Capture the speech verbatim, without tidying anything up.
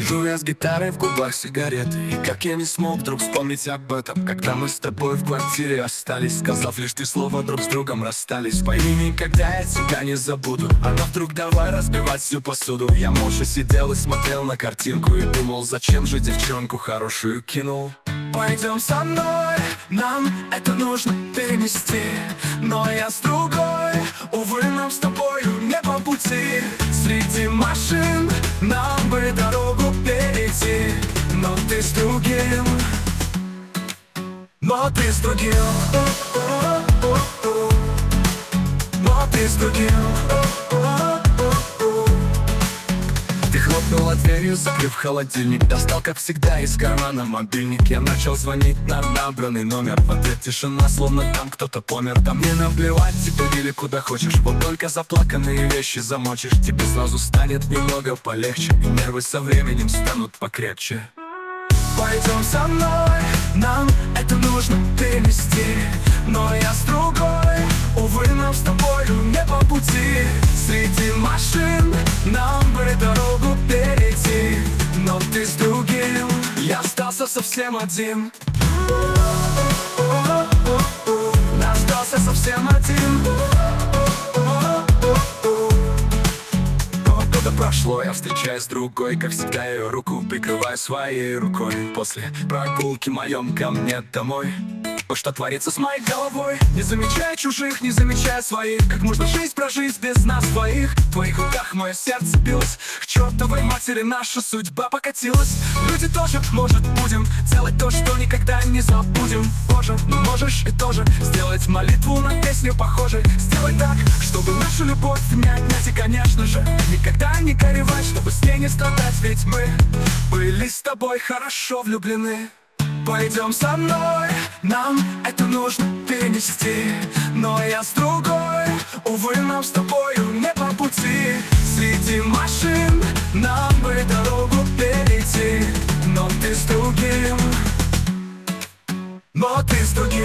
Сижу я с гитарой, в губах сигареты, и как я не смог вдруг вспомнить об этом, когда мы с тобой в квартире остались, сказав лишь три слова, друг с другом расстались. Пойми, никогда я тебя не забуду. Она вдруг давай разбивать всю посуду. Я молча сидел и смотрел на картинку и думал, зачем же девчонку хорошую кинул. Пойдем со мной, нам это нужно перенести, но я с другой, увы, нам с тобою не по пути. Среди машин нам бы дорогу перейти, но ты с другим, но ты с другим, но ты с другим. Ты хлопнула дверью, закрыв холодильник, достал, как всегда, из кармана мобильник. Я начал звонить на набранный номер. В ответ тишина, словно там кто-то помер. Да мне наплевать, теперь или куда хочешь, вот только заплаканные вещи замочишь. Тебе сразу станет немного полегче, и нервы со временем станут покрепче. Пойдем со мной, нам это нужно перенести, но я с другой, увы, нам с тобою не по пути. Среди машин нам бы дорогу перейти, но ты с другим, я остался совсем один. Остался совсем один. Года прошло, я встречаюсь с другой, как всегда ее руку прикрываю своей рукой. После прогулки моем ко мне домой, что творится с моей головой? Не замечая чужих, не замечая своих, как можно жизнь прожить без нас двоих? В твоих руках мое сердце билось, к чертовой матери наша судьба покатилась. Люди тоже, может, будем делать то, что никогда не забудем. Боже, ну можешь и тоже сделать молитву на песню похожей. Сделай так, чтобы нашу любовь не отнять, и, конечно же, никогда не горевать, чтобы с ней не страдать, ведь мы были с тобой хорошо влюблены. Пойдем со мной, нам это нужно перенести, но я с другой, увы, нам с тобою не по пути. Среди машин нам бы дорогу перейти, но ты с другим, но ты с другим.